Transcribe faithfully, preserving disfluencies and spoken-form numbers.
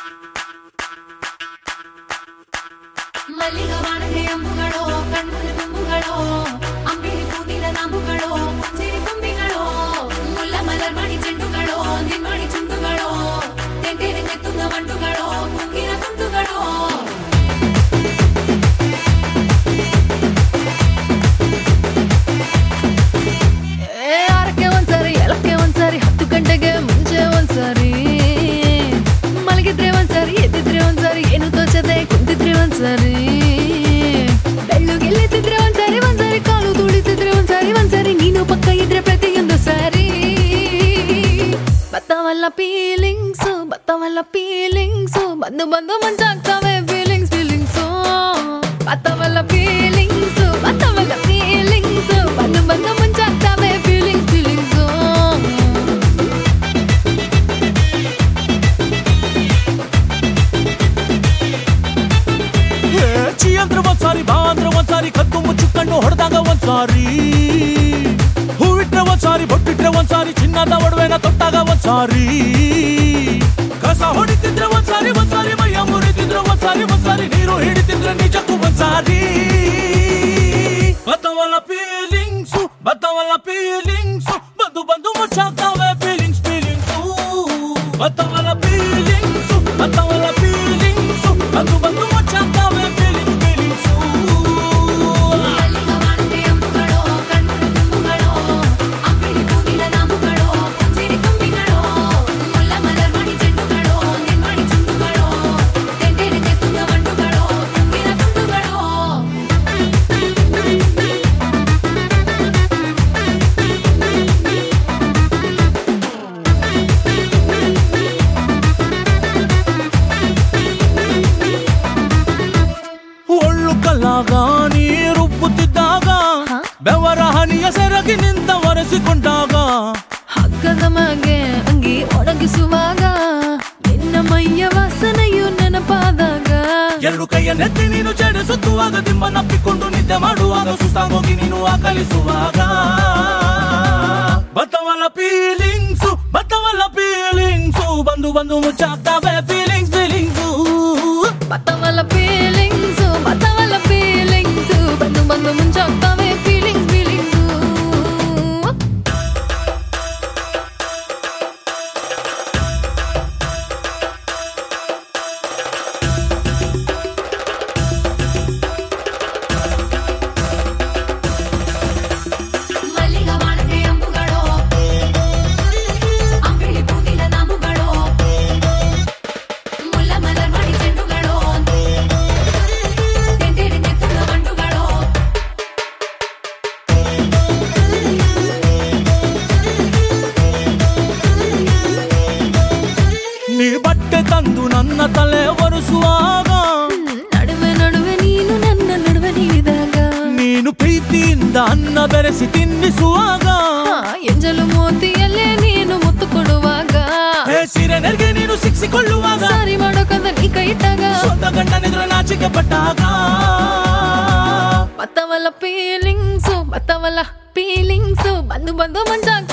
ಮಲ್ಲಿಗವಾಣಕ್ಕೆ ಅಂಬುಗಳೋ ಕಣ್ಣುಗಳ ತುಂಬುಗಳೋ ಅಂಬಿಳಿ ಕೂದಿಲ ನಾಮುಗಳೋ ಸಿರಿ ತುಂಬಿಗಳೋ ಮುಲ್ಲ ಮಲರ್ ಮಣಿ ಚೆಂಡುಗಳೋ ನಿನ್ಮಣಿ ಚುಂಡುಗಳೋ ತೆಂಟೆರೆ ತೆತ್ತುದ ಮಂಟುಗಳೋ ಕುಂಗಿನ ತುಂಡುಗಳೋ ಆರಕ್ಕೆ ಒಂದ್ಸರಿ ಏಳಕ್ಕೆ ಒಂದ್ಸರಿ ಹತ್ತು ಗಂಟೆಗೆ ಮುಂಚೆ ಒಂದ್ಸರಿ ಮಲಗಿದ್ರೆ ಒಂದ್ಸರಿ ಎದ್ದಿದ್ರೆ ಒಂದ್ಸರಿ ಏನು ತೋಚದೆ ಕುಂತಿದ್ರೆ ಒಂದ್ಸರಿ ಬೆಳ್ಳುಗೆಲ್ಲಿದ್ರೆ ಒಂದ್ಸರಿ ಒಂದ್ಸರಿ ಕಾಲು ತುಳಿತಿದ್ರೆ ಒಂದ್ಸರಿ ಒಂದ್ಸರಿ ನೀನು ಪಕ್ಕ ಇದ್ರೆ ಪ್ರತಿಯೊಂದು ಸಾರಿ ಬತ್ತವಲ್ಲ ಫೀಲಿಂಗ್ಸು ಬತ್ತವಲ್ಲ ಫೀಲಿಂಗ್ಸು ಬಂದು ಬಂದು ಮಂಚಾಗ್ತವೆ ಫೀಲಿಂಗ್ಸ್ ಫೀಲಿಂಗ್ಸು ಬತ್ತವಲ್ಲ ಫೀಲಿಂಗ್ಸು ಬತ್ತವಲ್ಲ ಫೀಲಿಂಗ್ಸು ಬಂದು ಬಂದು ಮಂಚಾಗ್ತವೆ ಫೀಲಿಂಗ್ಸ್ ಫೀಲಿಂಗ್ಸು ಚಿ ಅಂದ್ರೆ ಒಂದ್ಸಾರಿ ಬಾ ಅಂದ್ರೆ ಒಂದ್ಸಾರಿ ಕದ್ದು ಮುಚ್ಚುಕೊಂಡು ಹೊಡೆದಾಗ ಒಂದ್ಸಾರಿ ಹೂವಿಟ್ರೆ ಒಂದ್ಸಾರಿ ಬೊಟ್ಟಿಟ್ರೆ ಒಂದ್ಸಾರಿ ಚಿನ್ನದ ಒಡವೆನ ತೊಟ್ಟಾಗ ಒಂದ್ಸಾರಿ ಕಸ ಹೊಡಿತಿದ್ರೆ ಒಂದ್ಸಾರಿ ಒಂದ್ಸಾರಿ ಮೈಯ ಮುರಿತಿದ್ರೆ ಒಂದ್ಸಾರಿ ಒಂದ್ಸಾರಿ ನೀರು ಹಿಡಿತಿದ್ರೆ ನಿಜಕ್ಕೂ ಒಂದ್ಸಾರಿ ಬತ್ತವಲ್ಲ ಫೀಲಿಂಗ್ಸು ಬತ್ತವಲ್ಲ ಫೀಲಿಂಗ್ಸು ಬಂದು ಬಂದು ಮುಚ್ಚಾಗ್ತಾವೆ ಫೀಲಿಂಗ್ಸ್ ಫೀಲಿಂಗ್ಸು ಬತ್ತವಲ್ಲ ಫೀಲಿಂಗ್ಸು ಬತ್ತವಲ್ಲ ಫೀಲಿಂಗ್ಸು ಬಂದು ಬಂದು ಮುಚ್ಚಾಗ್ತಾವೆ ಫೀಲಿಂಗ್ಸ್ ಫೀಲಿಂಗ್ಸು ಮಲ್ಲಿಗವಾಣಕ್ಕೆ ಅಂಬುಗಳೋ ಕಣ್ಣುಗಳ ತುಂಬುಗಳೋ ಅಂಬಿಳಿ ಕೂದಿಲ ನಾಮುಗಳೋ ಸಿರಿ ತುಂಬಿಗಳೋ ಮುಲ್ಲ ಮಲರ್ ಮಣಿ ಚೆಂಡುಗಳೋ ನಿನ್ಮಣಿ ಚುಂಡುಗಳೋ ತೆಂಟೆರೆ ತೆತ್ತುದ ಮಂಟುಗಳೋ ಕುಂಗಿನ ತುಂಡುಗಳೋ ಒಳ್ಳು ಕಲ್ಲಾಗ ನೀರುಪ್ಪುತ್ತಿದ್ದಾಗ ಬೆವರ ಹನಿಯ ಸೆರಗಿ ನಿಂತ ಒರೆಸಿಕೊಂಡಾಗ ಹಗ್ಗದ ಮಗೆ ಅಂಗಿ ಒಣಗಿಸುವಾಗ ನಿನ್ನ ಮೈಯ ವಾಸನೆಯು ನೆನಪಾದಾಗ ಎರಡು ಕೈಯನ್ನೆತ್ತಿ ನೀನು ಜಡಿಸುತ್ತುವಾಗ ದಿಮ್ಮನಪ್ಪಿಕೊಂಡು ನಿದ್ದೆ ಮಾಡುವಾಗ ಸುಸ್ತಾಗೋಗಿ ನೀನು ಆಕಲಿಸುವಾಗ ಬತ್ತವಲ್ಲ ಫೀಲಿಂಗ್ಸು ಬತ್ತವಲ್ಲ ಫೀಲಿಂಗ್ಸು ಬಂದು ಬಂದು ಮುಚ್ಚಾಗ್ತಾವೆ ಫೀಲಿಂಗ್ಸ್ ಫೀಲಿಂಗ್ಸು ಬತ್ತವಲ್ಲ ಫೀಲಿಂಗ್ಸು ಬತ್ತವಲ್ಲ ಫೀಲಿಂಗ್ಸು ಬಂದು ಬಂದು ಮುಂಚಾಗ್ತವೆ ಫೀಲಿಂಗ್ಸ್ ಫೀಲಿಂಗ್ಸು ಮಲ್ಲಿಗವಾಣಕ್ಕೆ ಅಂಬುಗಳೋ ಅಂಬಿಳಿ ಕೂದಿಲ ನಾಮುಗಳೋ ಮುಲ್ಲ ಮಲರ್ ಮಣಿ ಚೆಂಡುಗಳೋ ತೆಂಟೆರೆ ತೆತ್ತುದ ಮಂಟುಗಳೋ ನೀ ಬಟ್ಟೆ ತಂದು ನನ್ನ ತಲೆ ಒರೆಸುವಾಗ ನಡುವೆ ನಡುವೆ ನೀನು ನನ್ನ ನಡುವೆ ನೀಡಿದಾಗ ನೀನು ಪ್ರೀತಿಯಿಂದ ಅನ್ನ ಬೆರೆಸಿ ತಿನ್ನಿಸುವಾಗ ಎಂಜಲು ಮೋತಿಯಲ್ಲೇ ನೀನು ಮುತ್ತು ಕೊಡುವಾಗ ಹೇ ಸೀರೆ ನೆರಿಗೆ ನೀನು ಸಿಕ್ಕಿಕೊಳ್ಳುವಾಗ ಸಾರಿ ಮಾಡೋಕಂದ ನೀ ಕೈ ಇಟ್ಟಾಗ ಸ್ವಂತ ಗಂಡನಿದ್ರು ನಾಚಿಕೆ ಪಟ್ಟಾಗ ಬತ್ತವಲ್ಲ ಫೀಲಿಂಗ್ಸು ಬತ್ತವಲ್ಲ ಫೀಲಿಂಗ್ಸು ಬಂದು ಬಂದು ಮಂಚಾಗ